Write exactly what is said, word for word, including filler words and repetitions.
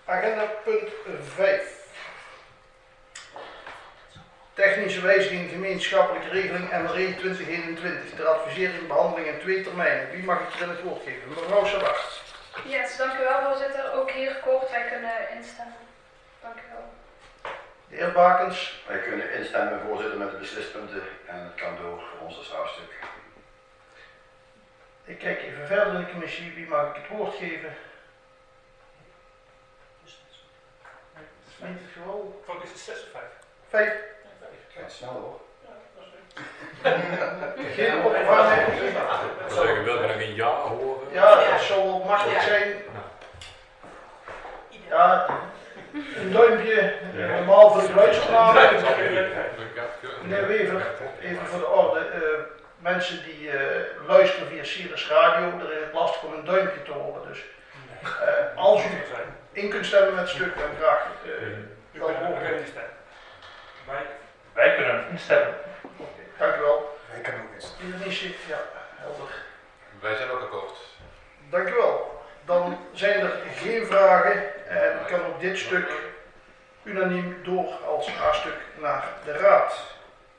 Agenda punt vijf. Technische wijziging gemeenschappelijke regeling M R E twintig eenentwintig ter advisering behandeling in twee termijnen. Wie mag ik er in het woord geven? Mevrouw Savart. Yes, dank u wel voorzitter. Ook hier kort, wij kunnen instemmen. Dank u wel. De heer Bakens. Wij kunnen instemmen, voorzitter, met de beslispunten en het kan door voor ons als vraagstuk. Ik kijk even verder in de commissie. Wie mag ik het woord geven? Niet het geval. Wat is het, zes of vijf? Vijf. Gaat snel hoor. Geen opvang. Zou je wil nog een ja horen? Ja, dat zal wel makkelijk zijn. Ja, een duimpje. Normaal voor de geluidsopname. Meneer Wever, even voor de orde. Uh, mensen die uh, luisteren via Sirius Radio, er is het lastig om een duimpje te horen. Dus uh, als u in kunt stemmen met het stuk, dan graag. Uh, U kunt instemmen. Wij, Wij kunnen instemmen. Okay, dank u wel. Wij kunnen ook instemmen. Indonesie, ja, helder. Wij zijn ook akkoord. Dank u wel. Dan zijn er geen vragen en kan ook dit stuk unaniem door als A-stuk naar de Raad.